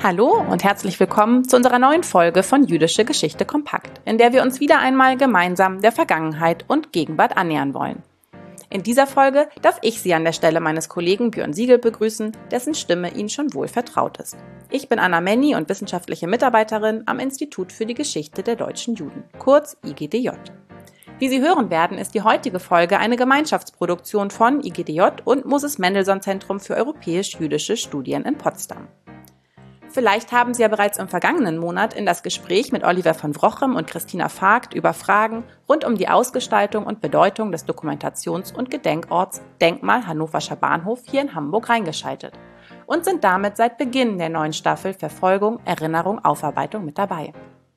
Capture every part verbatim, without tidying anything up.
Hallo und herzlich willkommen zu unserer neuen Folge von Jüdische Geschichte kompakt, in der wir uns wieder einmal gemeinsam der Vergangenheit und Gegenwart annähern wollen. In dieser Folge darf ich Sie an der Stelle meines Kollegen Björn Siegel begrüßen, dessen Stimme Ihnen schon wohl vertraut ist. Ich bin Anna Menny und wissenschaftliche Mitarbeiterin am Institut für die Geschichte der deutschen Juden, kurz I G D J. Wie Sie hören werden, ist die heutige Folge eine Gemeinschaftsproduktion von I G D J und Moses Mendelssohn Zentrum für europäisch-jüdische Studien in Potsdam. Vielleicht haben Sie ja bereits im vergangenen Monat in das Gespräch mit Oliver von Wrochem und Christina Vogt über Fragen rund um die Ausgestaltung und Bedeutung des Dokumentations- und Gedenkorts Denkmal Hannoverscher Bahnhof hier in Hamburg reingeschaltet und sind damit seit Beginn der neuen Staffel Verfolgung, Erinnerung, Aufarbeitung mit dabei.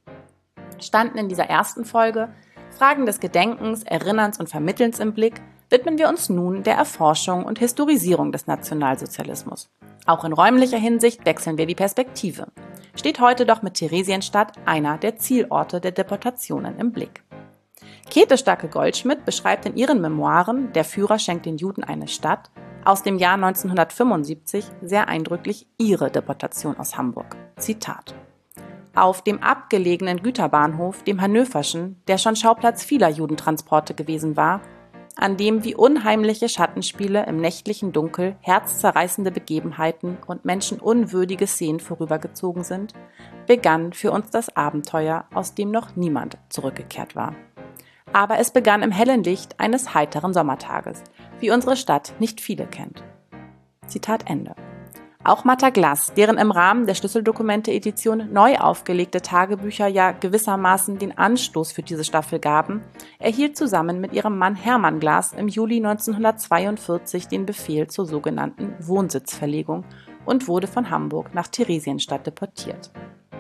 Standen in dieser ersten Folge Fragen des Gedenkens, Erinnerns und Vermittelns im Blick, widmen wir uns nun der Erforschung und Historisierung des Nationalsozialismus. Auch in räumlicher Hinsicht wechseln wir die Perspektive. Steht heute doch mit Theresienstadt einer der Zielorte der Deportationen im Blick. Käthe Starke-Goldschmidt beschreibt in ihren Memoiren Der Führer schenkt den Juden eine Stadt aus dem Jahr neunzehnhundertfünfundsiebzig sehr eindrücklich ihre Deportation aus Hamburg. Zitat: Auf dem abgelegenen Güterbahnhof, dem Hannöverschen, der schon Schauplatz vieler Judentransporte gewesen war, an dem wie unheimliche Schattenspiele im nächtlichen Dunkel herzzerreißende Begebenheiten und menschenunwürdige Szenen vorübergezogen sind, begann für uns das Abenteuer, aus dem noch niemand zurückgekehrt war. Aber es begann im hellen Licht eines heiteren Sommertages, wie unsere Stadt nicht viele kennt. Zitat Ende. Auch Martha Glass, deren im Rahmen der Schlüsseldokumente-Edition neu aufgelegte Tagebücher ja gewissermaßen den Anstoß für diese Staffel gaben, erhielt zusammen mit ihrem Mann Hermann Glass im Juli neunzehnhundertzweiundvierzig den Befehl zur sogenannten Wohnsitzverlegung und wurde von Hamburg nach Theresienstadt deportiert.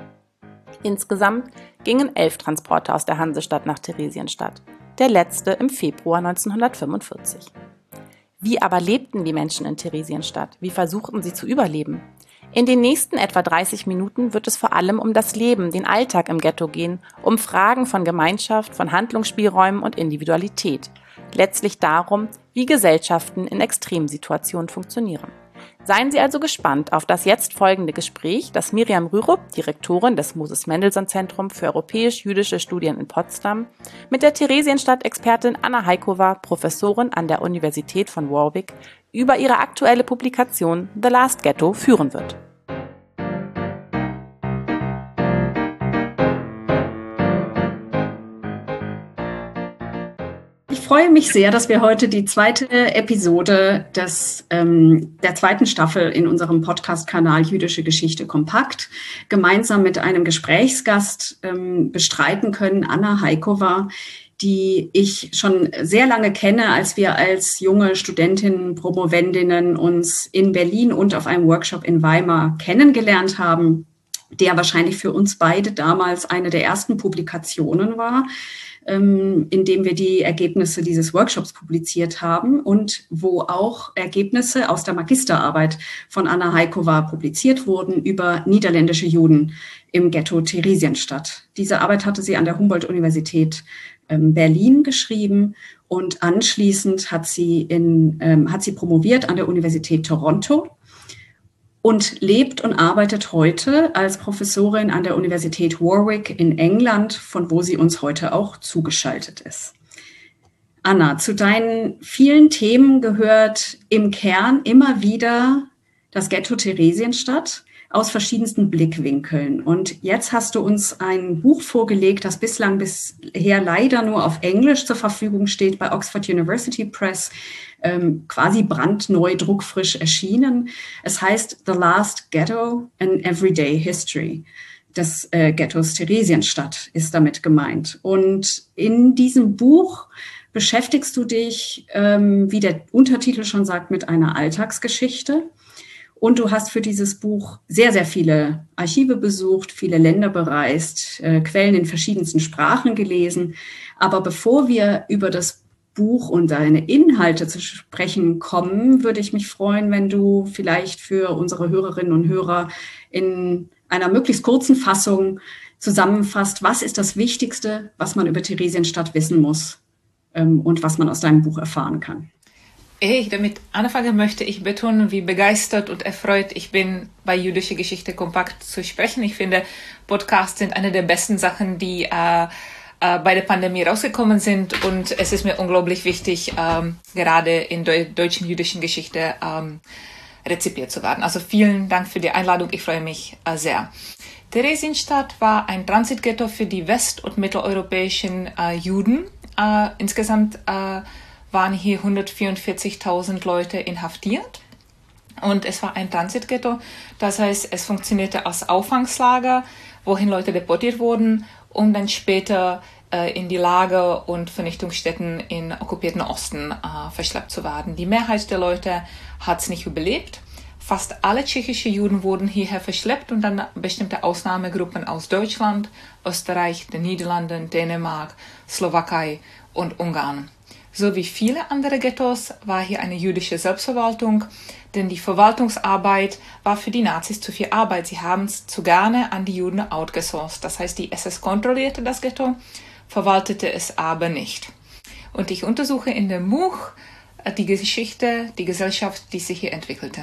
Insgesamt gingen elf Transporte aus der Hansestadt nach Theresienstadt, der letzte im Februar neunzehnhundertfünfundvierzig. Wie aber lebten die Menschen in Theresienstadt? Wie versuchten sie zu überleben? In den nächsten etwa dreißig Minuten wird es vor allem um das Leben, den Alltag im Ghetto gehen, um Fragen von Gemeinschaft, von Handlungsspielräumen und Individualität. Letztlich darum, wie Gesellschaften in Extremsituationen funktionieren. Seien Sie also gespannt auf das jetzt folgende Gespräch, das Miriam Rürup, Direktorin des Moses Mendelssohn Zentrum für europäisch-jüdische Studien in Potsdam, mit der Theresienstadt-Expertin Anna Heikova, Professorin an der Universität von Warwick, über ihre aktuelle Publikation The Last Ghetto führen wird. Ich freue mich sehr, dass wir heute die zweite Episode des, ähm, der zweiten Staffel in unserem Podcast-Kanal Jüdische Geschichte kompakt gemeinsam mit einem Gesprächsgast ähm, bestreiten können, Anna Heikova, die ich schon sehr lange kenne, als wir als junge Studentinnen, Promovendinnen uns in Berlin und auf einem Workshop in Weimar kennengelernt haben, der wahrscheinlich für uns beide damals eine der ersten Publikationen war, in dem wir die Ergebnisse dieses Workshops publiziert haben und wo auch Ergebnisse aus der Magisterarbeit von Anna Heikova publiziert wurden über niederländische Juden im Ghetto Theresienstadt. Diese Arbeit hatte sie an der Humboldt-Universität Berlin geschrieben und anschließend hat sie, in, ähm, hat sie promoviert an der Universität Toronto und lebt und arbeitet heute als Professorin an der Universität Warwick in England, von wo sie uns heute auch zugeschaltet ist. Anna, zu deinen vielen Themen gehört im Kern immer wieder das Ghetto Theresienstadt aus verschiedensten Blickwinkeln. Und jetzt hast du uns ein Buch vorgelegt, das bislang bisher leider nur auf Englisch zur Verfügung steht, bei Oxford University Press, ähm, quasi brandneu, druckfrisch erschienen. Es heißt The Last Ghetto, an Everyday History des äh, Ghettos Theresienstadt ist damit gemeint. Und in diesem Buch beschäftigst du dich, ähm, wie der Untertitel schon sagt, mit einer Alltagsgeschichte. Und du hast für dieses Buch sehr, sehr viele Archive besucht, viele Länder bereist, äh, Quellen in verschiedensten Sprachen gelesen. Aber bevor wir über das Buch und seine Inhalte zu sprechen kommen, würde ich mich freuen, wenn du vielleicht für unsere Hörerinnen und Hörer in einer möglichst kurzen Fassung zusammenfasst, was ist das Wichtigste, was man über Theresienstadt wissen muss ähm, und was man aus deinem Buch erfahren kann. Ehe ich damit anfangen möchte, ich betonen, wie begeistert und erfreut ich bin, bei Jüdische Geschichte kompakt zu sprechen. Ich finde, Podcasts sind eine der besten Sachen, die äh, äh, bei der Pandemie rausgekommen sind. Und es ist mir unglaublich wichtig, ähm, gerade in der deutschen jüdischen Geschichte ähm, rezipiert zu werden. Also vielen Dank für die Einladung. Ich freue mich äh, sehr. Theresienstadt war ein Transitghetto für die west- und mitteleuropäischen äh, Juden. Äh, insgesamt äh, waren hier hundertvierundvierzigtausend Leute inhaftiert. Und es war ein Transitghetto, das heißt, es funktionierte als Auffangslager, wohin Leute deportiert wurden, um dann später äh, in die Lager und Vernichtungsstätten im okkupierten Osten äh, verschleppt zu werden. Die Mehrheit der Leute hat es nicht überlebt. Fast alle tschechische Juden wurden hierher verschleppt und dann bestimmte Ausnahmegruppen aus Deutschland, Österreich, den Niederlanden, Dänemark, Slowakei und Ungarn. So wie viele andere Ghettos war hier eine jüdische Selbstverwaltung, denn die Verwaltungsarbeit war für die Nazis zu viel Arbeit. Sie haben es zu gerne an die Juden outgesourced. Das heißt, die S S kontrollierte das Ghetto, verwaltete es aber nicht. Und ich untersuche in dem Buch die Geschichte, die Gesellschaft, die sich hier entwickelte.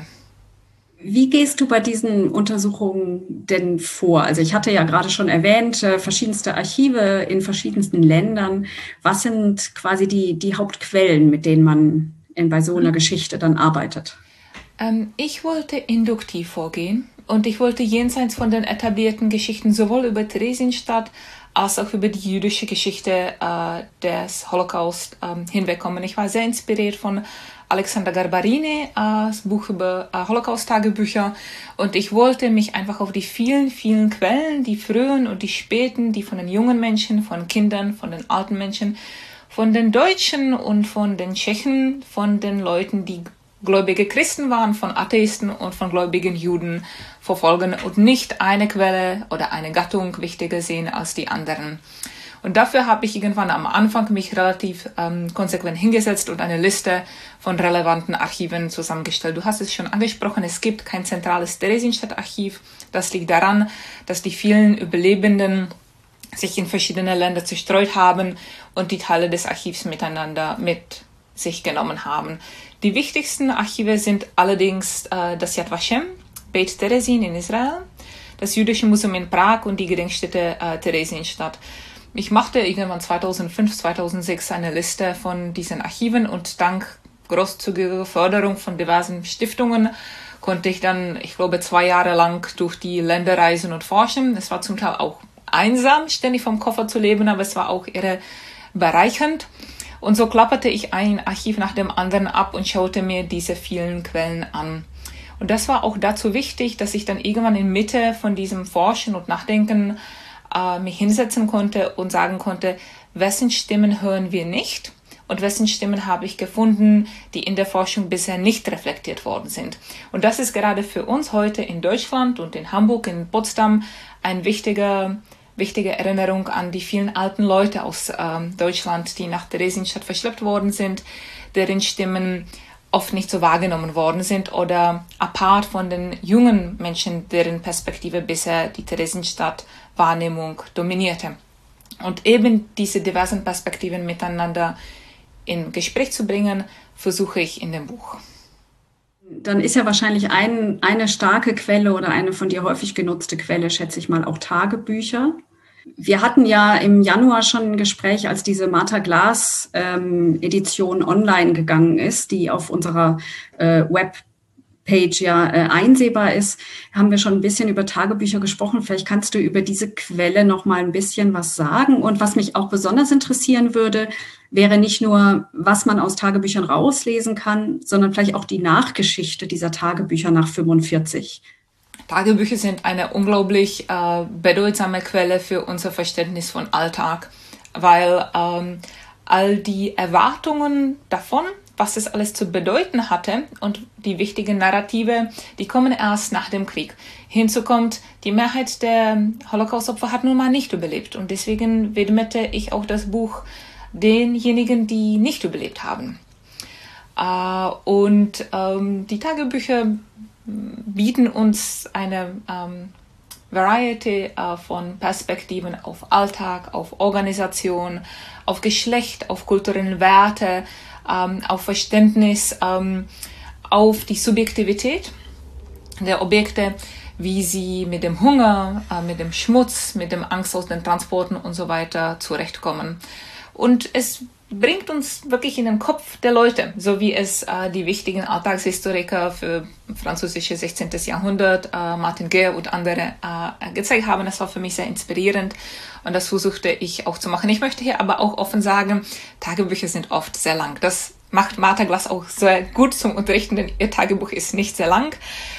Wie gehst du bei diesen Untersuchungen denn vor? Also ich hatte ja gerade schon erwähnt, verschiedenste Archive in verschiedensten Ländern. Was sind quasi die, die Hauptquellen, mit denen man in, bei so einer Geschichte dann arbeitet? Ähm, ich wollte induktiv vorgehen und ich wollte jenseits von den etablierten Geschichten sowohl über Theresienstadt als auch über die jüdische Geschichte äh, des Holocaust äh, hinwegkommen. Ich war sehr inspiriert von Alexander Garbarini, äh, das Buch über äh, Holocaust-Tagebücher. Und ich wollte mich einfach auf die vielen, vielen Quellen, die frühen und die späten, die von den jungen Menschen, von Kindern, von den alten Menschen, von den Deutschen und von den Tschechen, von den Leuten, die gläubige Christen waren, von Atheisten und von gläubigen Juden verfolgen und nicht eine Quelle oder eine Gattung wichtiger sehen als die anderen. Und dafür habe ich irgendwann am Anfang mich relativ ähm, konsequent hingesetzt und eine Liste von relevanten Archiven zusammengestellt. Du hast es schon angesprochen, es gibt kein zentrales Theresienstadt-Archiv. Das liegt daran, dass die vielen Überlebenden sich in verschiedene Länder zerstreut haben und die Teile des Archivs miteinander mit sich genommen haben. Die wichtigsten Archive sind allerdings äh, das Yad Vashem, Beit Teresin in Israel, das Jüdische Museum in Prag und die Gedenkstätte äh, Theresienstadt. Ich machte irgendwann zweitausendfünf, zweitausendsechs eine Liste von diesen Archiven und dank großzügiger Förderung von diversen Stiftungen konnte ich dann, ich glaube, zwei Jahre lang durch die Länder reisen und forschen. Es war zum Teil auch einsam, ständig vom Koffer zu leben, aber es war auch irre bereichernd. Und so klapperte ich ein Archiv nach dem anderen ab und schaute mir diese vielen Quellen an. Und das war auch dazu wichtig, dass ich dann irgendwann in Mitte von diesem Forschen und Nachdenken äh, mich hinsetzen konnte und sagen konnte, wessen Stimmen hören wir nicht und wessen Stimmen habe ich gefunden, die in der Forschung bisher nicht reflektiert worden sind. Und das ist gerade für uns heute in Deutschland und in Hamburg, in Potsdam ein wichtiger Wichtige Erinnerung an die vielen alten Leute aus ähm, Deutschland, die nach Theresienstadt verschleppt worden sind, deren Stimmen oft nicht so wahrgenommen worden sind oder apart von den jungen Menschen, deren Perspektive bisher die Theresienstadt-Wahrnehmung dominierte. Und eben diese diversen Perspektiven miteinander in Gespräch zu bringen, versuche ich in dem Buch. Dann ist ja wahrscheinlich ein, eine starke Quelle oder eine von dir häufig genutzte Quelle, schätze ich mal, auch Tagebücher. Wir hatten ja im Januar schon ein Gespräch, als diese Martha Glass ähm, Edition online gegangen ist, die auf unserer äh, Webpage ja äh, einsehbar ist, haben wir schon ein bisschen über Tagebücher gesprochen. Vielleicht kannst du über diese Quelle noch mal ein bisschen was sagen. Und was mich auch besonders interessieren würde, wäre nicht nur, was man aus Tagebüchern rauslesen kann, sondern vielleicht auch die Nachgeschichte dieser Tagebücher nach fünfundvierzig. Tagebücher sind eine unglaublich äh, bedeutsame Quelle für unser Verständnis von Alltag, weil ähm, all die Erwartungen davon, was es alles zu bedeuten hatte und die wichtigen Narrative, die kommen erst nach dem Krieg. Hinzu kommt, die Mehrheit der Holocaust-Opfer hat nun mal nicht überlebt und deswegen widmete ich auch das Buch denjenigen, die nicht überlebt haben. Äh, und ähm, die Tagebücher bieten uns eine ähm, Variety äh, von Perspektiven auf Alltag, auf Organisation, auf Geschlecht, auf kulturelle Werte, ähm, auf Verständnis, ähm, auf die Subjektivität der Objekte, wie sie mit dem Hunger, äh, mit dem Schmutz, mit dem Angst aus den Transporten und so weiter zurechtkommen. Und es bringt uns wirklich in den Kopf der Leute, so wie es äh, die wichtigen Alltagshistoriker für französische sechzehnten. Jahrhundert, äh, Martin Guerre und andere äh, gezeigt haben. Das war für mich sehr inspirierend und das versuchte ich auch zu machen. Ich möchte hier aber auch offen sagen, Tagebücher sind oft sehr lang. Das macht Martha Glass auch sehr gut zum Unterrichten, denn ihr Tagebuch ist nicht sehr lang.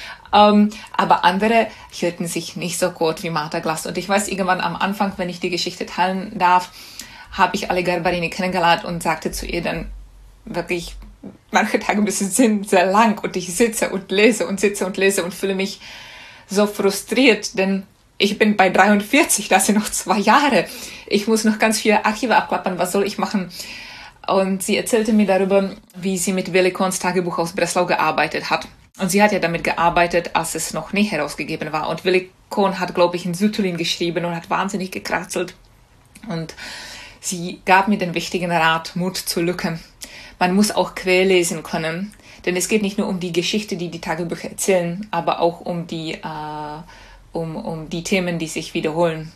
Um, aber andere hielten sich nicht so gut wie Martha Glass. Und ich weiß, irgendwann am Anfang, wenn ich die Geschichte teilen darf, habe ich Ale Garbarini kennengelernt und sagte zu ihr dann wirklich, manche Tagebücher sind sehr lang und ich sitze und lese und sitze und lese und fühle mich so frustriert, denn ich bin bei dreiundvierzig, das sind noch zwei Jahre. Ich muss noch ganz viele Archive abklappern, was soll ich machen? Und sie erzählte mir darüber, wie sie mit Willi Kohns Tagebuch aus Breslau gearbeitet hat. Und sie hat ja damit gearbeitet, als es noch nicht herausgegeben war. Und Willi Kohn hat, glaube ich, in Sütterlin geschrieben und hat wahnsinnig gekratzelt. Und sie gab mir den wichtigen Rat, Mut zur Lücke. Man muss auch querlesen können, denn es geht nicht nur um die Geschichte, die die Tagebücher erzählen, aber auch um die, äh, um, um die Themen, die sich wiederholen.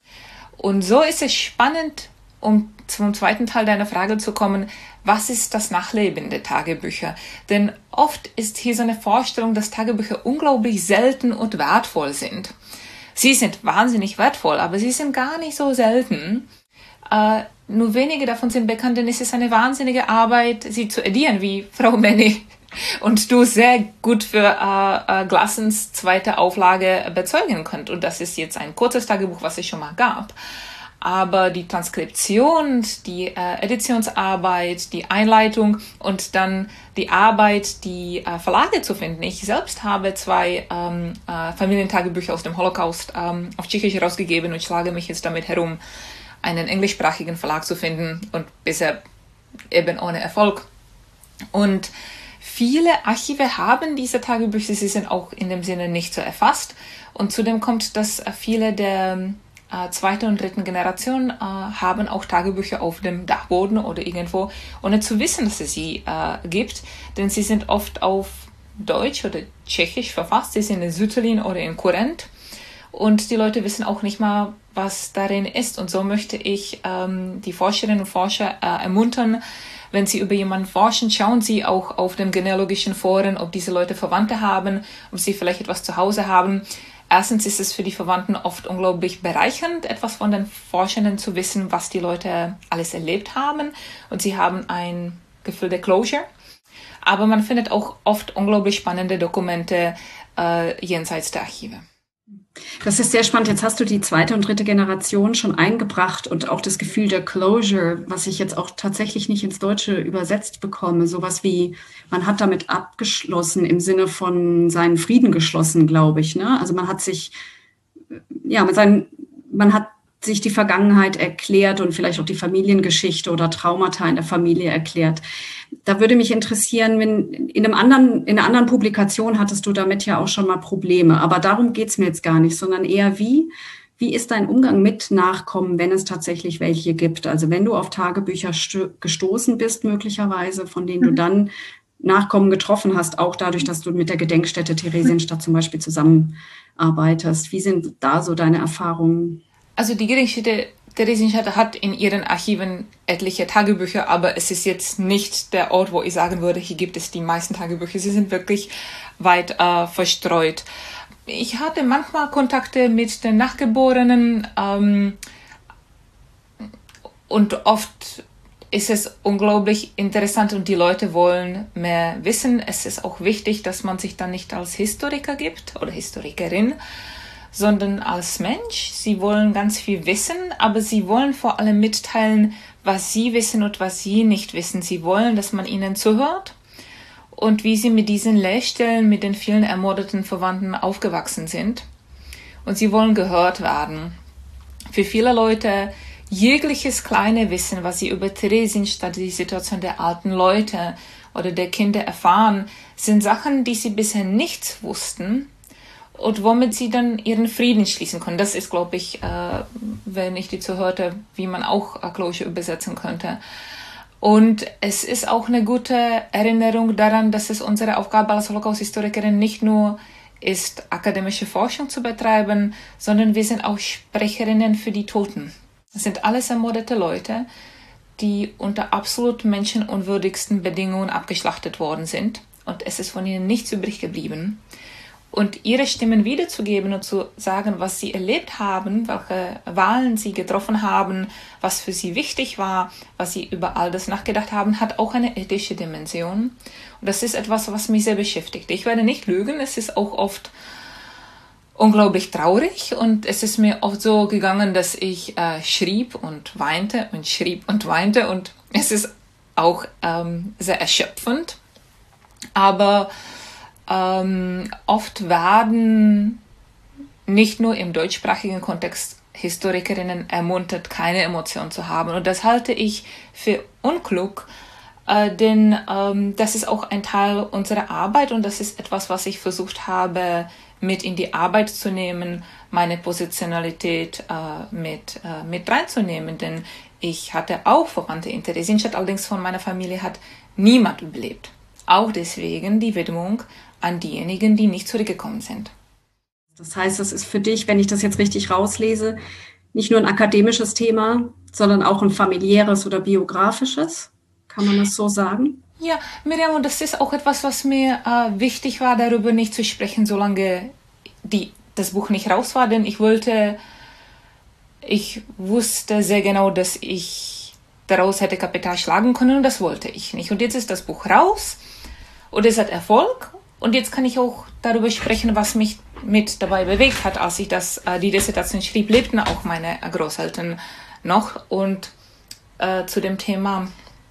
Und so ist es spannend, um zum zweiten Teil deiner Frage zu kommen, was ist das Nachleben der Tagebücher? Denn oft ist hier so eine Vorstellung, dass Tagebücher unglaublich selten und wertvoll sind. Sie sind wahnsinnig wertvoll, aber sie sind gar nicht so selten. Äh, nur wenige davon sind bekannt, denn es ist eine wahnsinnige Arbeit, sie zu edieren, wie Frau Menny und du sehr gut für äh, äh, Glassens zweite Auflage bezeugen könnt. Und das ist jetzt ein kurzes Tagebuch, was es schon mal gab. Aber die Transkription, die äh, Editionsarbeit, die Einleitung und dann die Arbeit, die äh, Verlage zu finden. Ich selbst habe zwei ähm, äh, Familientagebücher aus dem Holocaust ähm, auf Tschechisch herausgegeben und schlage mich jetzt damit herum, einen englischsprachigen Verlag zu finden und bisher eben ohne Erfolg. Und viele Archive haben diese Tagebücher, sie sind auch in dem Sinne nicht so erfasst. Und zudem kommt, dass viele der Äh, zweite und dritten Generation äh, haben auch Tagebücher auf dem Dachboden oder irgendwo, ohne zu wissen, dass es sie äh, gibt, denn sie sind oft auf Deutsch oder Tschechisch verfasst, sie sind in Sütterlin oder in Kurrent und die Leute wissen auch nicht mal, was darin ist. Und so möchte ich ähm, die Forscherinnen und Forscher äh, ermuntern, wenn sie über jemanden forschen, schauen sie auch auf den genealogischen Foren, ob diese Leute Verwandte haben, ob sie vielleicht etwas zu Hause haben. Erstens ist es für die Verwandten oft unglaublich bereichernd, etwas von den Forschenden zu wissen, was die Leute alles erlebt haben. Und sie haben ein Gefühl der Closure. Aber man findet auch oft unglaublich spannende Dokumente äh, jenseits der Archive. Das ist sehr spannend. Jetzt hast du die zweite und dritte Generation schon eingebracht und auch das Gefühl der Closure, was ich jetzt auch tatsächlich nicht ins Deutsche übersetzt bekomme. Sowas wie, man hat damit abgeschlossen, im Sinne von seinen Frieden geschlossen, glaube ich. Ne? Also man hat sich, ja, mit seinen, man hat sich die Vergangenheit erklärt und vielleicht auch die Familiengeschichte oder Traumata in der Familie erklärt. Da würde mich interessieren, wenn in einem anderen, in einer anderen Publikation hattest du damit ja auch schon mal Probleme, aber darum geht's mir jetzt gar nicht, sondern eher wie, wie ist dein Umgang mit Nachkommen, wenn es tatsächlich welche gibt? Also wenn du auf Tagebücher sto- gestoßen bist, möglicherweise, von denen du dann Nachkommen getroffen hast, auch dadurch, dass du mit der Gedenkstätte Theresienstadt zum Beispiel zusammenarbeitest. Wie sind da so deine Erfahrungen? Also die Gedenkstätte Theresienstadt hat in ihren Archiven etliche Tagebücher, aber es ist jetzt nicht der Ort, wo ich sagen würde, hier gibt es die meisten Tagebücher. Sie sind wirklich weit äh, verstreut. Ich hatte manchmal Kontakte mit den Nachgeborenen ähm, und oft ist es unglaublich interessant und die Leute wollen mehr wissen. Es ist auch wichtig, dass man sich dann nicht als Historiker gibt oder Historikerin, sondern als Mensch. Sie wollen ganz viel wissen, aber sie wollen vor allem mitteilen, was sie wissen und was sie nicht wissen. Sie wollen, dass man ihnen zuhört und wie sie mit diesen Leerstellen, mit den vielen ermordeten Verwandten aufgewachsen sind. Und sie wollen gehört werden. Für viele Leute jegliches kleine Wissen, was sie über Theresienstadt, die Situation der alten Leute oder der Kinder erfahren, sind Sachen, die sie bisher nicht wussten. und womit sie dann ihren Frieden schließen können. Das ist, glaube ich, äh, wenn ich die zuhörte, wie man auch äh, Closure übersetzen könnte. Und es ist auch eine gute Erinnerung daran, dass es unsere Aufgabe als Holocaust-Historikerin nicht nur ist, akademische Forschung zu betreiben, sondern wir sind auch Sprecherinnen für die Toten. Das sind alles ermordete Leute, die unter absolut menschenunwürdigsten Bedingungen abgeschlachtet worden sind. Und es ist von ihnen nichts übrig geblieben. Und ihre Stimmen wiederzugeben und zu sagen, was sie erlebt haben, welche Wahlen sie getroffen haben, was für sie wichtig war, was sie über all das nachgedacht haben, hat auch eine ethische Dimension. Und das ist etwas, was mich sehr beschäftigt. Ich werde nicht lügen, es ist auch oft unglaublich traurig und es ist mir oft so gegangen, dass ich äh, schrieb und weinte und schrieb und weinte und es ist auch ähm, sehr erschöpfend. Aber ähm, oft werden nicht nur im deutschsprachigen Kontext Historikerinnen ermuntert, keine Emotion zu haben. Und das halte ich für unklug, äh, denn ähm, das ist auch ein Teil unserer Arbeit und das ist etwas, was ich versucht habe, mit in die Arbeit zu nehmen, meine Positionalität äh, mit, äh, mit reinzunehmen. Denn ich hatte auch Verwandte in Theresienstadt, allerdings von meiner Familie hat niemand überlebt. Auch deswegen die Widmung an diejenigen, die nicht zurückgekommen sind. Das heißt, das ist für dich, wenn ich das jetzt richtig rauslese, nicht nur ein akademisches Thema, sondern auch ein familiäres oder biografisches. Kann man das so sagen? Ja, Miriam, und das ist auch etwas, was mir äh, wichtig war, darüber nicht zu sprechen, solange die, das Buch nicht raus war, denn ich wollte, ich wusste sehr genau, dass ich daraus hätte Kapital schlagen können und das wollte ich nicht. Und jetzt ist das Buch raus und es hat Erfolg und jetzt kann ich auch darüber sprechen, was mich mit dabei bewegt hat, als ich das, äh, die Dissertation schrieb, lebten auch meine Großeltern noch und äh, zu dem Thema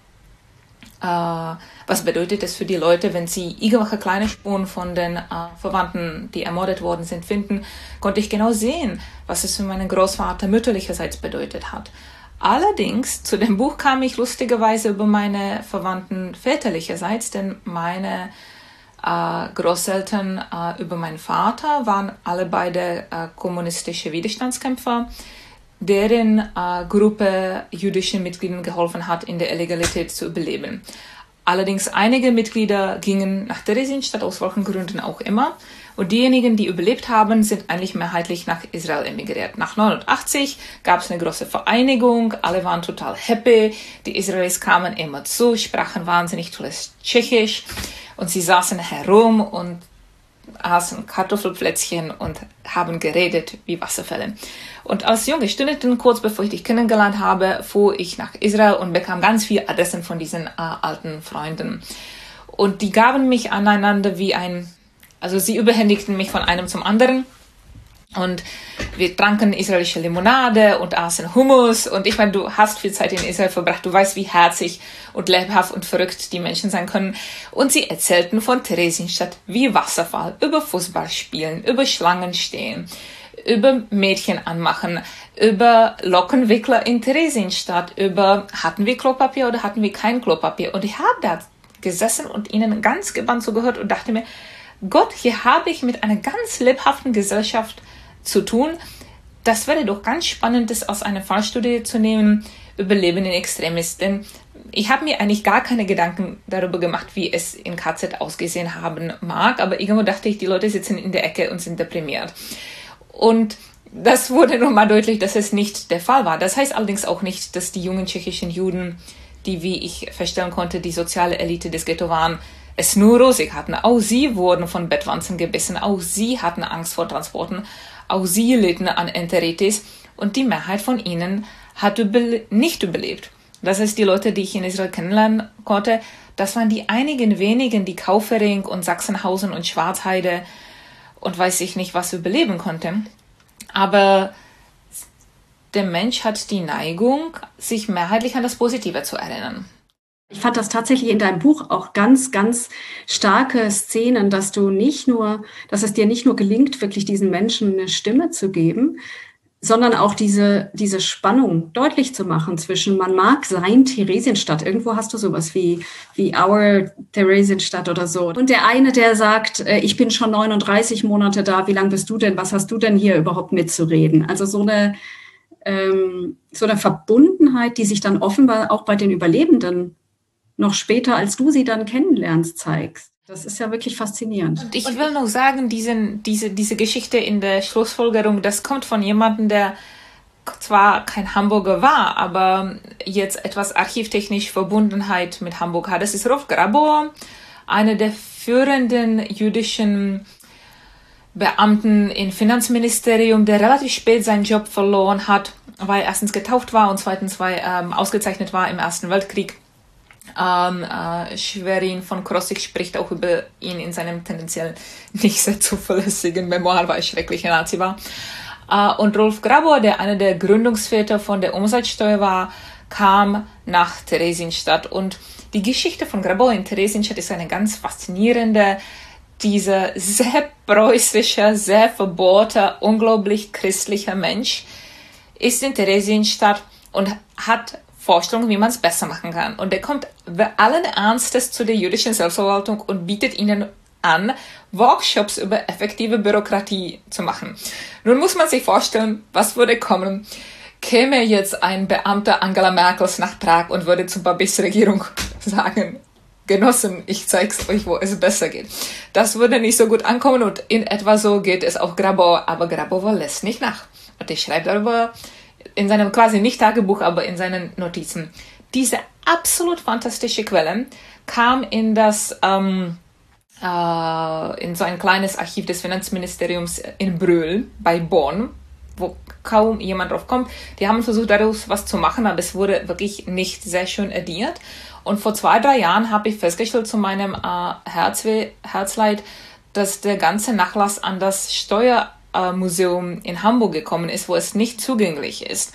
Uh, was bedeutet es für die Leute, wenn sie irgendwelche kleine Spuren von den uh, Verwandten, die ermordet worden sind, finden, konnte ich genau sehen, was es für meinen Großvater mütterlicherseits bedeutet hat. Allerdings, zu dem Buch kam ich lustigerweise über meine Verwandten väterlicherseits, denn meine uh, Großeltern uh, über meinen Vater waren alle beide uh, kommunistische Widerstandskämpfer, deren äh, Gruppe jüdischen Mitgliedern geholfen hat, in der Illegalität zu überleben. Allerdings einige Mitglieder gingen nach Theresienstadt, aus welchen Gründen auch immer. Und diejenigen, die überlebt haben, sind eigentlich mehrheitlich nach Israel emigriert. Nach neunundachtzig gab es eine große Vereinigung, alle waren total happy. Die Israelis kamen immer zu, sprachen wahnsinnig tolles Tschechisch und sie saßen herum und aßen Kartoffelplätzchen und haben geredet wie Wasserfälle. Und als junge Studentin, kurz bevor ich dich kennengelernt habe, fuhr ich nach Israel und bekam ganz viele Adressen von diesen äh, alten Freunden. Und die gaben mich aneinander wie ein, also sie überhändigten mich von einem zum anderen. Und wir tranken israelische Limonade und aßen Hummus. Und ich meine, du hast viel Zeit in Israel verbracht. Du weißt, wie herzig und lebhaft und verrückt die Menschen sein können. Und sie erzählten von Theresienstadt wie Wasserfall, über Fußballspielen, über Schlangenstehen, über Mädchen anmachen, über Lockenwickler in Theresienstadt, über hatten wir Klopapier oder hatten wir kein Klopapier. Und ich habe da gesessen und ihnen ganz gebannt zugehört und dachte mir, Gott, hier habe ich mit einer ganz lebhaften Gesellschaft zu tun. Das wäre doch ganz spannend, das aus einer Fallstudie zu nehmen, über Leben in Extremis. Denn ich habe mir eigentlich gar keine Gedanken darüber gemacht, wie es in K Z ausgesehen haben mag. Aber irgendwo dachte ich, die Leute sitzen in der Ecke und sind deprimiert. Und das wurde nochmal deutlich, dass es nicht der Fall war. Das heißt allerdings auch nicht, dass die jungen tschechischen Juden, die, wie ich feststellen konnte, die soziale Elite des Ghetto waren, es nur rosig hatten. Auch sie wurden von Bettwanzen gebissen. Auch sie hatten Angst vor Transporten. Auch sie litten an Enteritis. Und die Mehrheit von ihnen hat überle- nicht überlebt. Das heißt, die Leute, die ich in Israel kennenlernen konnte, das waren die einigen wenigen, die Kaufering und Sachsenhausen und Schwarzheide und weiß ich nicht, was überleben konnten. Aber der Mensch hat die Neigung, sich mehrheitlich an das Positive zu erinnern. Ich fand das tatsächlich in deinem Buch auch ganz, ganz starke Szenen, dass du nicht nur, dass es dir nicht nur gelingt, wirklich diesen Menschen eine Stimme zu geben, sondern auch diese, diese Spannung deutlich zu machen zwischen, man mag sein Theresienstadt, irgendwo hast du sowas wie, wie Our Theresienstadt oder so. Und der eine, der sagt, äh, ich bin schon neununddreißig Monate da, wie lange bist du denn, was hast du denn hier überhaupt mitzureden? Also so eine, ähm, so eine Verbundenheit, die sich dann offenbar auch bei den Überlebenden noch später, als du sie dann kennenlernst, zeigst. Das ist ja wirklich faszinierend. Und ich will noch sagen, diesen, diese, diese Geschichte in der Schlussfolgerung, das kommt von jemandem, der zwar kein Hamburger war, aber jetzt etwas archivtechnisch Verbundenheit mit Hamburg hat. Das ist Rolf Grabauer, einer der führenden jüdischen Beamten im Finanzministerium, der relativ spät seinen Job verloren hat, weil er erstens getauft war und zweitens weil er ähm, ausgezeichnet war im Ersten Weltkrieg. Ähm, äh, Schwerin von Krosigk spricht auch über ihn in seinem tendenziell nicht sehr zuverlässigen Memoir, weil er schrecklicher Nazi war. Äh, und Rolf Grabauer, der einer der Gründungsväter von der Umsatzsteuer war, kam nach Theresienstadt. Und die Geschichte von Grabauer in Theresienstadt ist eine ganz faszinierende. Dieser sehr preußische, sehr verbohrter, unglaublich christlicher Mensch ist in Theresienstadt und hat Vorstellungen, wie man es besser machen kann. Und er kommt allen Ernstes zu der jüdischen Selbstverwaltung und bietet ihnen an, Workshops über effektive Bürokratie zu machen. Nun muss man sich vorstellen, was würde kommen, käme jetzt ein Beamter Angela Merkels nach Prag und würde zur Babis-Regierung sagen, Genossen, ich zeig's euch, wo es besser geht. Das würde nicht so gut ankommen und in etwa so geht es auch Grabauer, aber Grabauer lässt nicht nach. Und er schreibt darüber in seinem quasi nicht Tagebuch, aber in seinen Notizen. Diese absolut fantastische Quelle kam in das, ähm, äh, in so ein kleines Archiv des Finanzministeriums in Brühl bei Bonn, wo kaum jemand drauf kommt. Die haben versucht, daraus was zu machen, aber es wurde wirklich nicht sehr schön ediert. Und vor zwei, drei Jahren habe ich festgestellt zu meinem äh, Herzweh, Herzleid, dass der ganze Nachlass an das Steuermuseum in Hamburg gekommen ist, wo es nicht zugänglich ist.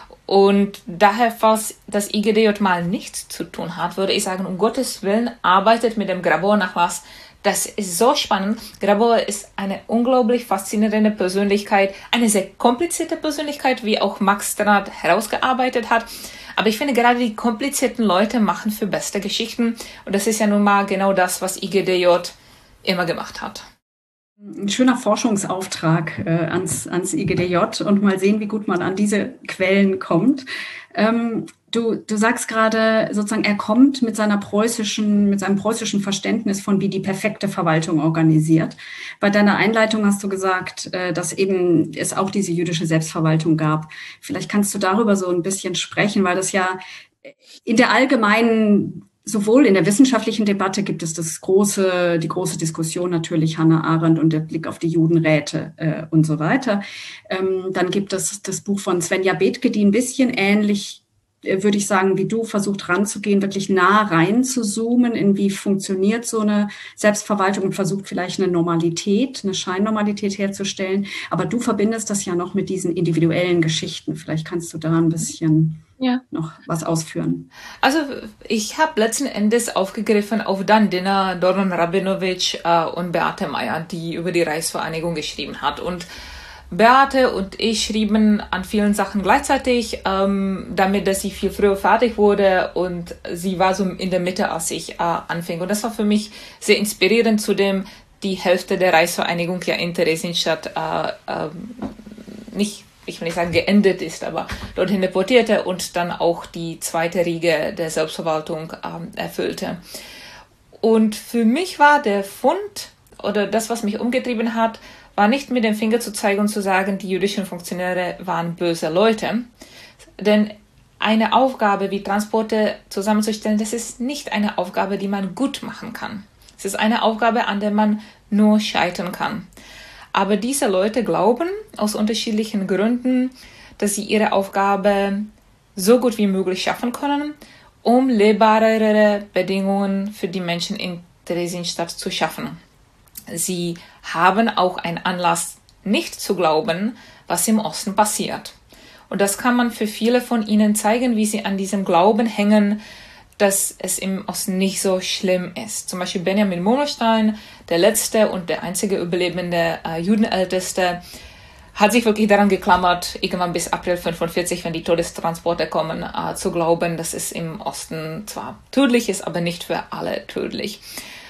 Und daher, falls das I G D J mal nichts zu tun hat, würde ich sagen, um Gottes Willen, arbeitet mit dem Grabauer-Nachlass. Das ist so spannend. Grabauer ist eine unglaublich faszinierende Persönlichkeit, eine sehr komplizierte Persönlichkeit, wie auch Max Sternhardt herausgearbeitet hat. Aber ich finde, gerade die komplizierten Leute machen für beste Geschichten. Und das ist ja nun mal genau das, was I G D J immer gemacht hat. Ein schöner Forschungsauftrag äh, ans, ans I G D J und mal sehen, wie gut man an diese Quellen kommt. Ähm, du, du sagst gerade sozusagen, er kommt mit seiner preußischen, mit seinem preußischen Verständnis von, wie die perfekte Verwaltung organisiert. Bei deiner Einleitung hast du gesagt, äh, dass eben es auch diese jüdische Selbstverwaltung gab. Vielleicht kannst du darüber so ein bisschen sprechen, weil das ja in der allgemeinen, sowohl in der wissenschaftlichen Debatte gibt es das große, die große Diskussion natürlich, Hannah Arendt und der Blick auf die Judenräte äh, und so weiter. Ähm, dann gibt es das Buch von Svenja Bethke, die ein bisschen ähnlich, äh, würde ich sagen, wie du versucht ranzugehen, wirklich nah rein zu zoomen, in wie funktioniert so eine Selbstverwaltung und versucht vielleicht eine Normalität, eine Scheinnormalität herzustellen. Aber du verbindest das ja noch mit diesen individuellen Geschichten. Vielleicht kannst du da ein bisschen ja. noch was ausführen. Also ich habe letzten Endes aufgegriffen auf Dan Dinner, Doron Rabinowitsch äh, und Beate Meyer, die über die Reichsvereinigung geschrieben hat. Und Beate und ich schrieben an vielen Sachen gleichzeitig, ähm, damit, dass sie viel früher fertig wurde und sie war so in der Mitte, als ich äh, anfing. Und das war für mich sehr inspirierend, zudem die Hälfte der Reichsvereinigung ja in Theresienstadt äh, äh, nicht ich will nicht sagen geendet ist, aber dorthin deportierte und dann auch die zweite Riege der Selbstverwaltung ähm, erfüllte. Und für mich war der Fund oder das, was mich umgetrieben hat, war nicht mit dem Finger zu zeigen und zu sagen, die jüdischen Funktionäre waren böse Leute. Denn eine Aufgabe wie Transporte zusammenzustellen, das ist nicht eine Aufgabe, die man gut machen kann. Es ist eine Aufgabe, an der man nur scheitern kann. Aber diese Leute glauben aus unterschiedlichen Gründen, dass sie ihre Aufgabe so gut wie möglich schaffen können, um lebbarere Bedingungen für die Menschen in Theresienstadt zu schaffen. Sie haben auch einen Anlass, nicht zu glauben, was im Osten passiert. Und das kann man für viele von ihnen zeigen, wie sie an diesem Glauben hängen, dass es im Osten nicht so schlimm ist. Zum Beispiel Benjamin Monostein, der letzte und der einzige überlebende äh, Judenälteste, hat sich wirklich daran geklammert, irgendwann bis April fünfundvierzig, wenn die Todestransporte kommen, äh, zu glauben, dass es im Osten zwar tödlich ist, aber nicht für alle tödlich.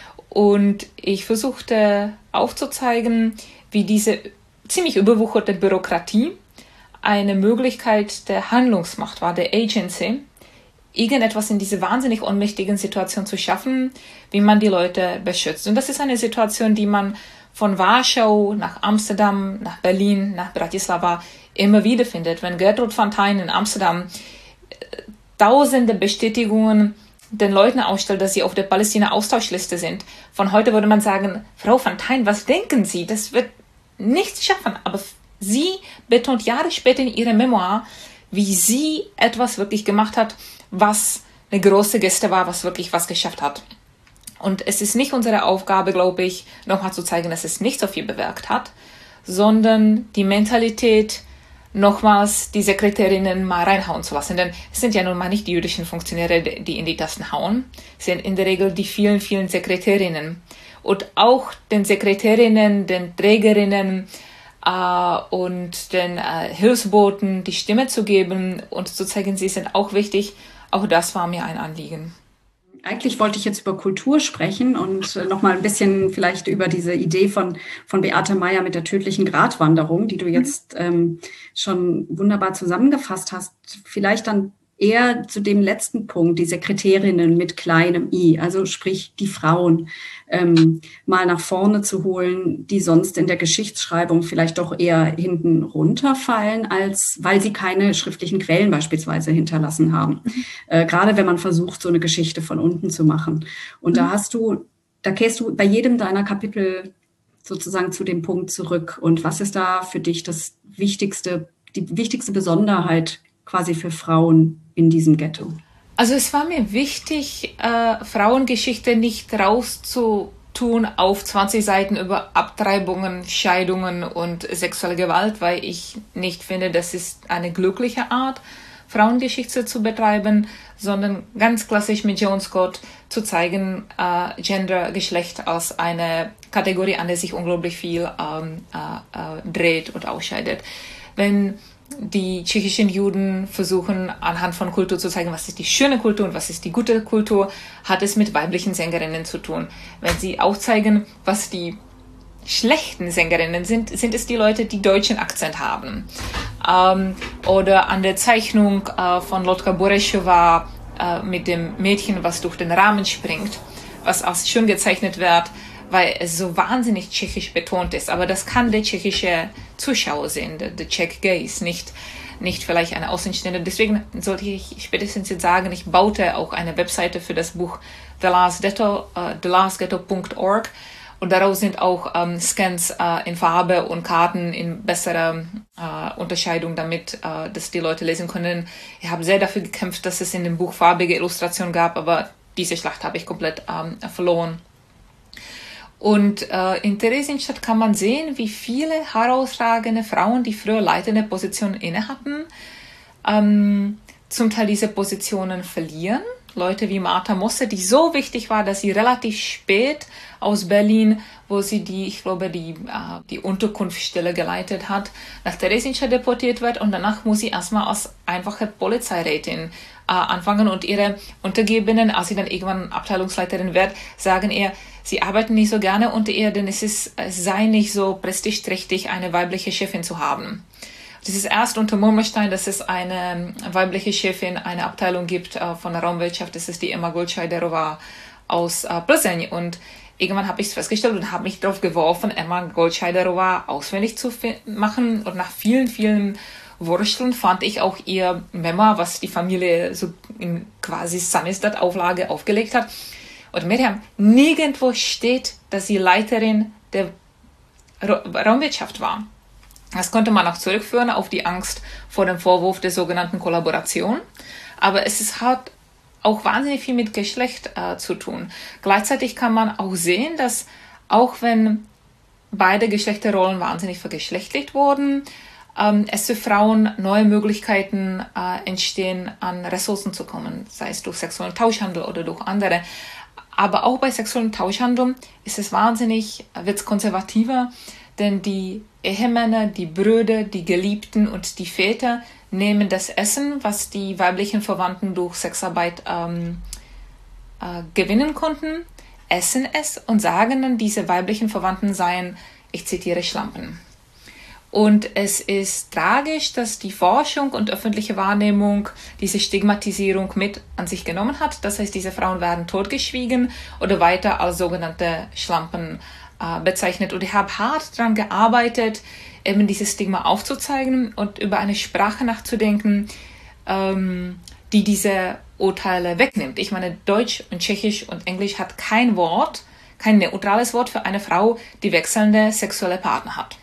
Und ich versuchte aufzuzeigen, wie diese ziemlich überwucherte Bürokratie eine Möglichkeit der Handlungsmacht war, der Agency, irgendetwas in dieser wahnsinnig ohnmächtigen Situation zu schaffen, wie man die Leute beschützt. Und das ist eine Situation, die man von Warschau nach Amsterdam, nach Berlin, nach Bratislava immer wieder findet. Wenn Gertrud Fontein in Amsterdam äh, tausende Bestätigungen den Leuten ausstellt, dass sie auf der Palästina-Austauschliste sind, von heute würde man sagen, Frau Fontein, was denken Sie? Das wird nichts schaffen. Aber sie betont Jahre später in ihrer Memoir, wie sie etwas wirklich gemacht hat, was eine große Geste war, was wirklich was geschafft hat. Und es ist nicht unsere Aufgabe, glaube ich, nochmal zu zeigen, dass es nicht so viel bewirkt hat, sondern die Mentalität, nochmals die Sekretärinnen mal reinhauen zu lassen. Denn es sind ja nun mal nicht die jüdischen Funktionäre, die in die Tasten hauen, es sind in der Regel die vielen, vielen Sekretärinnen. Und auch den Sekretärinnen, den Trägerinnen äh, und den äh, Hilfsboten die Stimme zu geben und zu zeigen, sie sind auch wichtig, auch das war mir ein Anliegen. Eigentlich wollte ich jetzt über Kultur sprechen und nochmal ein bisschen vielleicht über diese Idee von, von Beate Meyer mit der tödlichen Gratwanderung, die du jetzt ähm, schon wunderbar zusammengefasst hast. Vielleicht dann eher zu dem letzten Punkt, die Sekretärinnen mit kleinem i, also sprich die Frauen, ähm, mal nach vorne zu holen, die sonst in der Geschichtsschreibung vielleicht doch eher hinten runterfallen, als weil sie keine schriftlichen Quellen beispielsweise hinterlassen haben. Mhm. Äh, gerade wenn man versucht, so eine Geschichte von unten zu machen. Und mhm. da hast du, da kehrst du bei jedem deiner Kapitel sozusagen zu dem Punkt zurück. Und was ist da für dich das wichtigste, die wichtigste Besonderheit quasi für Frauen in diesem Ghetto? Also es war mir wichtig, äh, Frauengeschichte nicht rauszutun auf zwanzig Seiten über Abtreibungen, Scheidungen und sexuelle Gewalt, weil ich nicht finde, das ist eine glückliche Art, Frauengeschichte zu betreiben, sondern ganz klassisch mit Joan Scott zu zeigen, äh, Gender, Geschlecht als eine Kategorie, an der sich unglaublich viel ähm, äh, äh, dreht und ausscheidet. Wenn die tschechischen Juden versuchen, anhand von Kultur zu zeigen, was ist die schöne Kultur und was ist die gute Kultur, hat es mit weiblichen Sängerinnen zu tun. Wenn sie auch zeigen, was die schlechten Sängerinnen sind, sind es die Leute, die deutschen Akzent haben. Ähm, oder an der Zeichnung äh, von Lotka Boreschewa äh, mit dem Mädchen, was durch den Rahmen springt, was als schön gezeichnet wird, weil es so wahnsinnig tschechisch betont ist. Aber das kann der tschechische Zuschauer sehen, der, der Czech Gaze, nicht, nicht vielleicht eine Außenstehende. Deswegen sollte ich spätestens jetzt sagen, ich baute auch eine Webseite für das Buch The Last Ghetto, uh, the last ghetto punkt org. Und daraus sind auch ähm, Scans äh, in Farbe und Karten in besserer äh, Unterscheidung, damit äh, dass die Leute lesen können. Ich habe sehr dafür gekämpft, dass es in dem Buch farbige Illustrationen gab, aber diese Schlacht habe ich komplett ähm, verloren. Und äh, in Theresienstadt kann man sehen, wie viele herausragende Frauen, die früher leitende Positionen inne hatten, ähm, zum Teil diese Positionen verlieren. Leute wie Martha Mosse, die so wichtig war, dass sie relativ spät aus Berlin, wo sie die, ich glaube, die, äh, die Unterkunftsstelle geleitet hat, nach Theresienstadt deportiert wird und danach muss sie erstmal als einfache Polizeirätin äh, anfangen und ihre Untergebenen, als sie dann irgendwann Abteilungsleiterin wird, sagen ihr, sie arbeiten nicht so gerne unter ihr, denn es, ist, es sei nicht so prestigeträchtig, eine weibliche Chefin zu haben. Das ist erst unter Murmelstein, dass es eine weibliche Chefin, eine Abteilung gibt äh, von der Raumwirtschaft. Das ist die Emma Goldscheiderova aus äh, Plzeň. Und irgendwann habe ich es festgestellt und habe mich darauf geworfen, Emma Goldscheiderova auswendig zu machen. Und nach vielen, vielen Wursteln fand ich auch ihr Memoir, was die Familie so in quasi Samizdat-Auflage aufgelegt hat. Und Miriam, nirgendwo steht, dass sie Leiterin der Ra- Raumwirtschaft war. Das konnte man auch zurückführen auf die Angst vor dem Vorwurf der sogenannten Kollaboration. Aber es ist, hat auch wahnsinnig viel mit Geschlecht äh, zu tun. Gleichzeitig kann man auch sehen, dass auch wenn beide Geschlechterrollen wahnsinnig vergeschlechtlicht wurden, ähm, es für Frauen neue Möglichkeiten äh, entstehen, an Ressourcen zu kommen, sei es durch sexuellen Tauschhandel oder durch andere. Aber auch bei sexuellem Tauschhandel ist es wahnsinnig, wird es konservativer, denn die Ehemänner, die Brüder, die Geliebten und die Väter nehmen das Essen, was die weiblichen Verwandten durch Sexarbeit ähm, äh, gewinnen konnten, essen es und sagen dann, diese weiblichen Verwandten seien, ich zitiere, Schlampen. Und es ist tragisch, dass die Forschung und öffentliche Wahrnehmung diese Stigmatisierung mit an sich genommen hat. Das heißt, diese Frauen werden totgeschwiegen oder weiter als sogenannte Schlampen äh, bezeichnet. Und ich habe hart daran gearbeitet, eben dieses Stigma aufzuzeigen und über eine Sprache nachzudenken, ähm, die diese Urteile wegnimmt. Ich meine, Deutsch und Tschechisch und Englisch hat kein Wort, kein neutrales Wort für eine Frau, die wechselnde sexuelle Partner hat.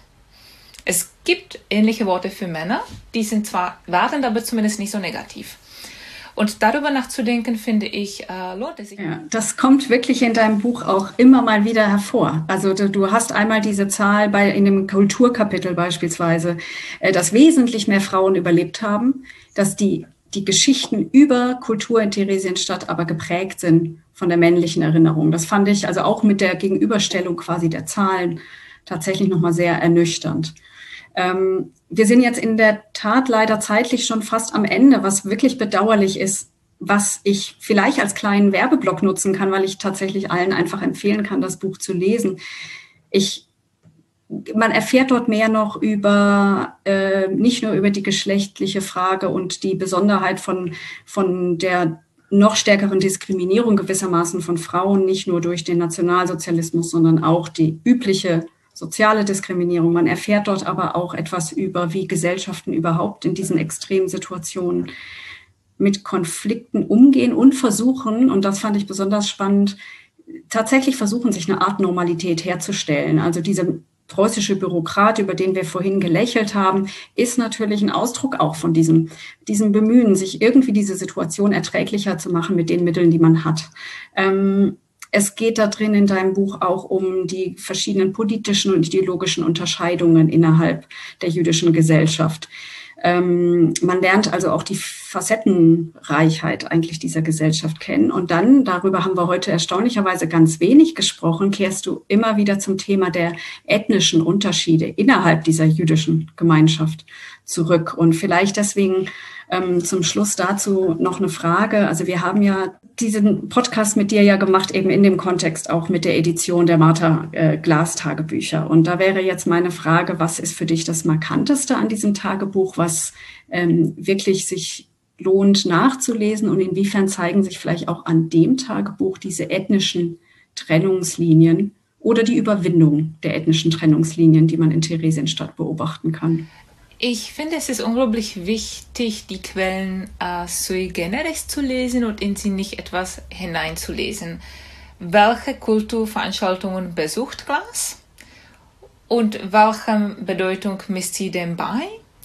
Es gibt ähnliche Worte für Männer, die sind zwar wertend, aber zumindest nicht so negativ. Und darüber nachzudenken, finde ich, äh, lohnt es sich. Ja, das kommt wirklich in deinem Buch auch immer mal wieder hervor. Also du, du hast einmal diese Zahl bei in dem Kulturkapitel beispielsweise, äh, dass wesentlich mehr Frauen überlebt haben, dass die, die Geschichten über Kultur in Theresienstadt aber geprägt sind von der männlichen Erinnerung. Das fand ich also auch mit der Gegenüberstellung quasi der Zahlen tatsächlich nochmal sehr ernüchternd. Ähm, wir sind jetzt in der Tat leider zeitlich schon fast am Ende, was wirklich bedauerlich ist, was ich vielleicht als kleinen Werbeblock nutzen kann, weil ich tatsächlich allen einfach empfehlen kann, das Buch zu lesen. Ich, man erfährt dort mehr noch über, äh, nicht nur über die geschlechtliche Frage und die Besonderheit von, von der noch stärkeren Diskriminierung gewissermaßen von Frauen, nicht nur durch den Nationalsozialismus, sondern auch die übliche soziale Diskriminierung. Man erfährt dort aber auch etwas über, wie Gesellschaften überhaupt in diesen extremen Situationen mit Konflikten umgehen und versuchen, und das fand ich besonders spannend, tatsächlich versuchen, sich eine Art Normalität herzustellen. Also dieser preußische Bürokrat, über den wir vorhin gelächelt haben, ist natürlich ein Ausdruck auch von diesem, diesem Bemühen, sich irgendwie diese Situation erträglicher zu machen mit den Mitteln, die man hat. Ähm, Es geht da drin in deinem Buch auch um die verschiedenen politischen und ideologischen Unterscheidungen innerhalb der jüdischen Gesellschaft. Ähm, man lernt also auch die Facettenreichheit eigentlich dieser Gesellschaft kennen. Und dann, darüber haben wir heute erstaunlicherweise ganz wenig gesprochen, kehrst du immer wieder zum Thema der ethnischen Unterschiede innerhalb dieser jüdischen Gemeinschaft zurück. Und vielleicht deswegen ähm, zum Schluss dazu noch eine Frage. Also wir haben ja diesen Podcast mit dir ja gemacht, eben in dem Kontext auch mit der Edition der Martha äh, Glas Tagebücher. Und da wäre jetzt meine Frage, was ist für dich das Markanteste an diesem Tagebuch, was ähm, wirklich sich lohnt nachzulesen und inwiefern zeigen sich vielleicht auch an dem Tagebuch diese ethnischen Trennungslinien oder die Überwindung der ethnischen Trennungslinien, die man in Theresienstadt beobachten kann? Ich finde, es ist unglaublich wichtig, die Quellen äh, sui generis zu lesen und in sie nicht etwas hineinzulesen. Welche Kulturveranstaltungen besucht Glas? Und welche Bedeutung misst sie dem bei?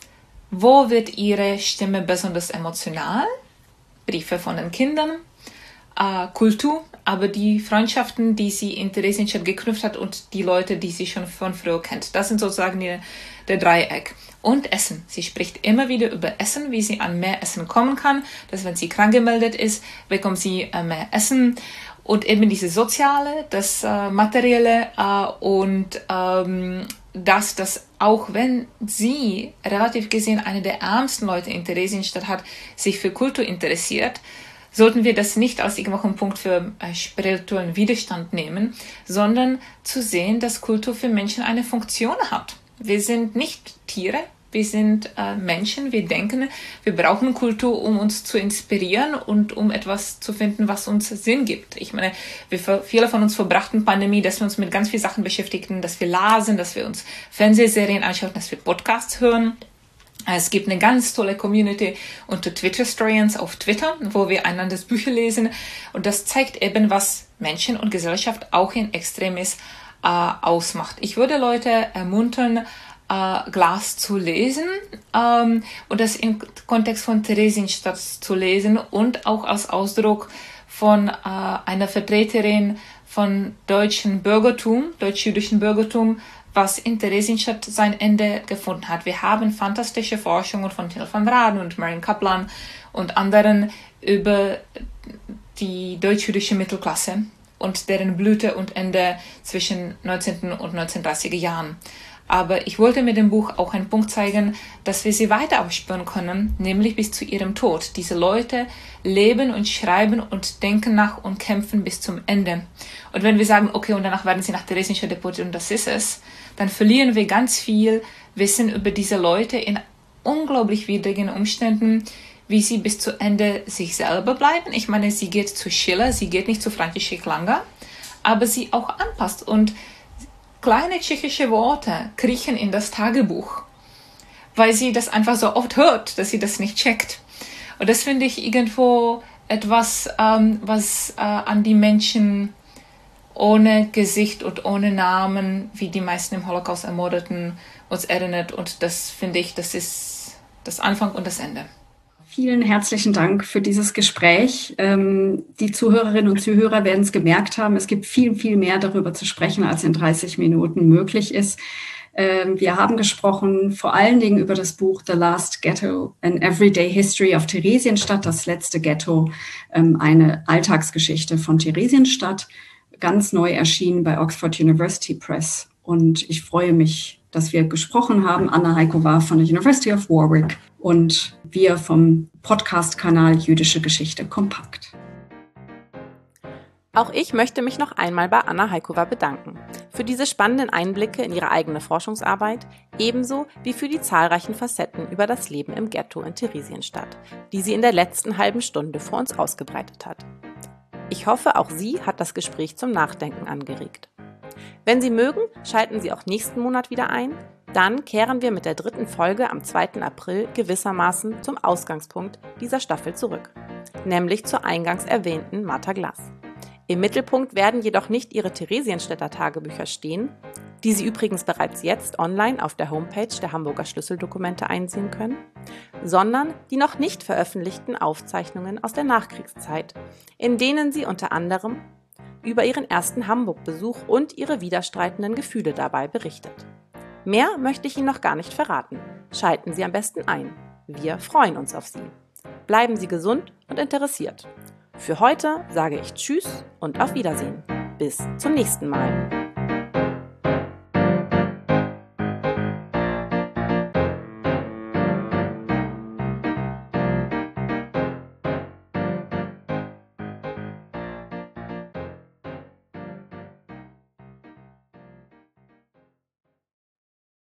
Wo wird ihre Stimme besonders emotional? Briefe von den Kindern, äh, Kultur, aber die Freundschaften, die sie in Theresienstadt geknüpft hat und die Leute, die sie schon von früher kennt. Das sind sozusagen die, der Dreieck. Und Essen. Sie spricht immer wieder über Essen, wie sie an mehr Essen kommen kann. Dass wenn sie krank gemeldet ist, bekommt sie äh, mehr Essen. Und eben diese Soziale, das äh, Materielle äh, und ähm, das, dass auch wenn sie relativ gesehen eine der ärmsten Leute in Theresienstadt hat, sich für Kultur interessiert, sollten wir das nicht als irgendwelchen Punkt für äh, spirituellen Widerstand nehmen, sondern zu sehen, dass Kultur für Menschen eine Funktion hat. Wir sind nicht Tiere, wir sind äh, Menschen, wir denken, wir brauchen Kultur, um uns zu inspirieren und um etwas zu finden, was uns Sinn gibt. Ich meine, wir, viele von uns verbrachten Pandemie, dass wir uns mit ganz vielen Sachen beschäftigten, dass wir lasen, dass wir uns Fernsehserien anschauen, dass wir Podcasts hören. Es gibt eine ganz tolle Community unter Twitter-Stories auf Twitter, wo wir einanders Bücher lesen. Und das zeigt eben, was Menschen und Gesellschaft auch in Extremis äh, ausmacht. Ich würde Leute ermuntern, äh, Glas zu lesen ähm, und das im Kontext von Theresienstadt zu lesen und auch als Ausdruck von äh, einer Vertreterin von deutschen Bürgertum, deutsch-jüdischen Bürgertum, was in Theresienstadt sein Ende gefunden hat. Wir haben fantastische Forschungen von Till van Raden und Marion Kaplan und anderen über die deutsch-jüdische Mittelklasse und deren Blüte und Ende zwischen neunzehnten und neunzehnhundertdreißiger Jahren. Aber ich wollte mit dem Buch auch einen Punkt zeigen, dass wir sie weiter aufspüren können, nämlich bis zu ihrem Tod. Diese Leute leben und schreiben und denken nach und kämpfen bis zum Ende. Und wenn wir sagen, okay, und danach werden sie nach Theresienstadt deportiert und das ist es, dann verlieren wir ganz viel Wissen über diese Leute in unglaublich widrigen Umständen, wie sie bis zu Ende sich selber bleiben. Ich meine, sie geht zu Schiller, sie geht nicht zu František Langer, aber sie auch anpasst und kleine tschechische Worte kriechen in das Tagebuch, weil sie das einfach so oft hört, dass sie das nicht checkt. Und das finde ich irgendwo etwas, ähm, was äh, an die Menschen ohne Gesicht und ohne Namen, wie die meisten im Holocaust Ermordeten, uns erinnert. Und das finde ich, das ist das Anfang und das Ende. Vielen herzlichen Dank für dieses Gespräch. Ähm, die Zuhörerinnen und Zuhörer werden es gemerkt haben, es gibt viel, viel mehr darüber zu sprechen, als in dreißig Minuten möglich ist. Ähm, wir haben gesprochen vor allen Dingen über das Buch The Last Ghetto, An Everyday History of Theresienstadt, das letzte Ghetto, ähm, eine Alltagsgeschichte von Theresienstadt, ganz neu erschienen bei Oxford University Press. Und ich freue mich, dass wir gesprochen haben. Anna Heiko war von der University of Warwick und wir vom Podcast-Kanal Jüdische Geschichte Kompakt. Auch ich möchte mich noch einmal bei Anna Heikova bedanken für diese spannenden Einblicke in ihre eigene Forschungsarbeit, ebenso wie für die zahlreichen Facetten über das Leben im Ghetto in Theresienstadt, die sie in der letzten halben Stunde vor uns ausgebreitet hat. Ich hoffe, auch Sie hat das Gespräch zum Nachdenken angeregt. Wenn Sie mögen, schalten Sie auch nächsten Monat wieder ein. Dann kehren wir mit der dritten Folge am zweiten April gewissermaßen zum Ausgangspunkt dieser Staffel zurück, nämlich zur eingangs erwähnten Martha Glass. Im Mittelpunkt werden jedoch nicht ihre Theresienstädter Tagebücher stehen, die Sie übrigens bereits jetzt online auf der Homepage der Hamburger Schlüsseldokumente einsehen können, sondern die noch nicht veröffentlichten Aufzeichnungen aus der Nachkriegszeit, in denen sie unter anderem über ihren ersten Hamburg-Besuch und ihre widerstreitenden Gefühle dabei berichtet. Mehr möchte ich Ihnen noch gar nicht verraten. Schalten Sie am besten ein. Wir freuen uns auf Sie. Bleiben Sie gesund und interessiert. Für heute sage ich Tschüss und auf Wiedersehen. Bis zum nächsten Mal.